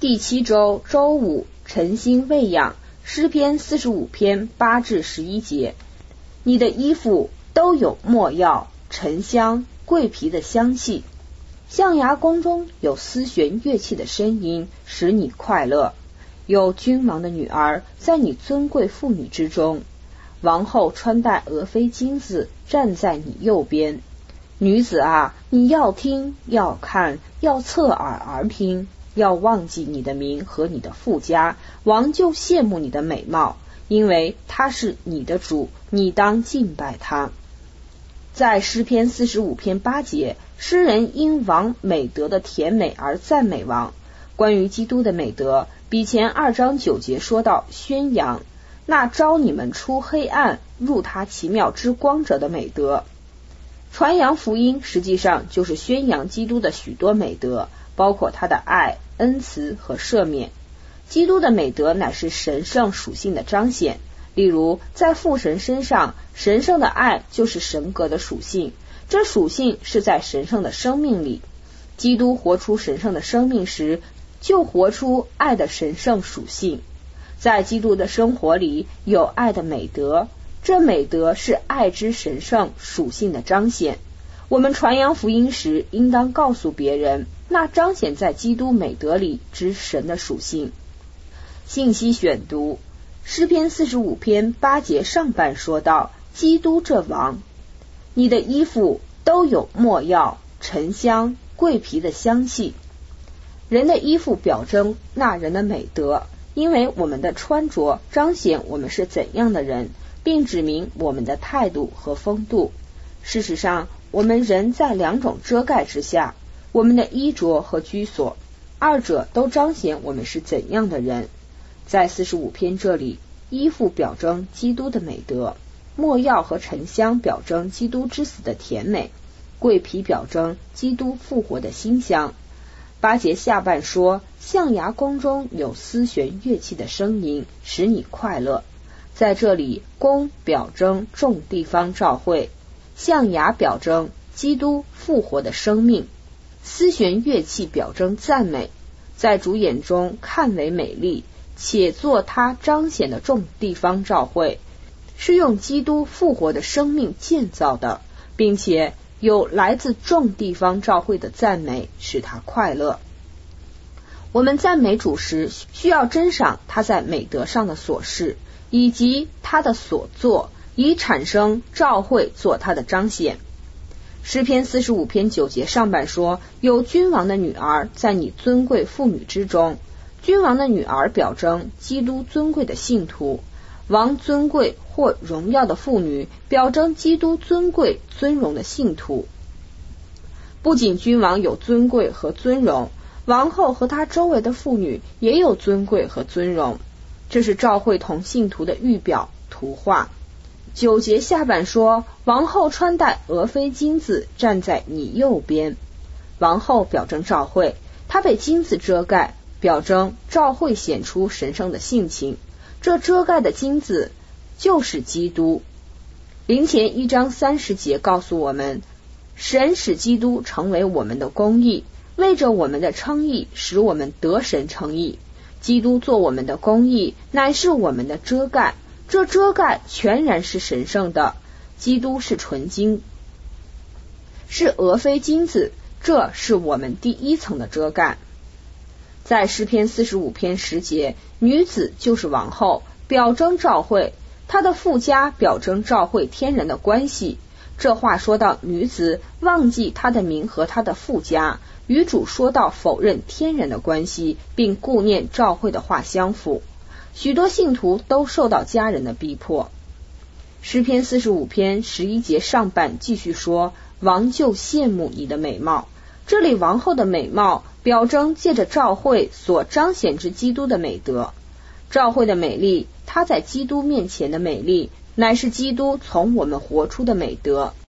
第7周周5，晨星喂养，诗篇45篇8至11节。你的衣服都有没药、沉香、桂皮的香气，象牙宫中有丝弦乐器的声音，使你快乐。有君王的女儿在你尊贵妇女之中，王后穿戴俄斐金子，站在你右边。女子啊，你要听，要看，要侧耳而听，要忘记你的名和你的父家，王就羡慕你的美貌，因为他是你的主，你当敬拜他。在诗篇45篇8节，诗人因王美德的甜美而赞美王。关于基督的美德，比前2章9节说到宣扬那招你们出黑暗入他奇妙之光者的美德。传扬福音实际上就是宣扬基督的许多美德，包括他的爱、恩慈和赦免。基督的美德乃是神圣属性的彰显，例如在父神身上，神圣的爱就是神格的属性，这属性是在神圣的生命里。基督活出神圣的生命时，就活出爱的神圣属性。在基督的生活里有爱的美德，这美德是爱之神圣属性的彰显。我们传扬福音时，应当告诉别人那彰显在基督美德里之神的属性。信息选读，诗篇45篇8节上半说到基督这王，你的衣服都有没药、沉香、桂皮的香气。人的衣服表征那人的美德，因为我们的穿着彰显我们是怎样的人，并指明我们的态度和风度。事实上，我们人在2种遮盖之下，我们的衣着和居所，二者都彰显我们是怎样的人。在45篇这里，衣服表征基督的美德，没药和沉香表征基督之死的甜美，桂皮表征基督复活的馨香。8节下半说，象牙宫中有丝弦乐器的声音，使你快乐。在这里，宫表征众地方召会，象牙表征基督复活的生命，丝弦乐器表征赞美，在主眼中看为美丽，且做他彰显的众地方召会，是用基督复活的生命建造的，并且有来自众地方召会的赞美，使他快乐。我们赞美主时，需要珍赏他在美德上的所事，以及他的所作，以产生召会做他的彰显。诗篇45篇9节上半说，有君王的女儿在你尊贵妇女之中。君王的女儿表征基督尊贵的信徒，王尊贵或荣耀的妇女表征基督尊贵尊荣的信徒。不仅君王有尊贵和尊荣，王后和她周围的妇女也有尊贵和尊荣，这是召会同信徒的预表图画。9节下半说，王后穿戴俄斐金子，站在你右边。王后表征召会，她被金子遮盖，表征召会显出神圣的性情，这遮盖的金子就是基督。林前1章30节告诉我们，神使基督成为我们的公义，为着我们的称义，使我们得神称义。基督做我们的公义，乃是我们的遮盖，这遮盖全然是神圣的。基督是纯金，是俄斐金子，这是我们第一层的遮盖。在诗篇45篇10节，女子就是王后，表征召会，她的父家表征召会天然的关系。这话说到女子忘记她的名和她的父家，与主说到否认天然的关系，并顾念召会的话相符。许多信徒都受到家人的逼迫。诗篇45篇11节上半继续说，王就羡慕你的美貌。这里王后的美貌表征借着召会所彰显之基督的美德。召会的美丽，她在基督面前的美丽，乃是基督从我们活出的美德。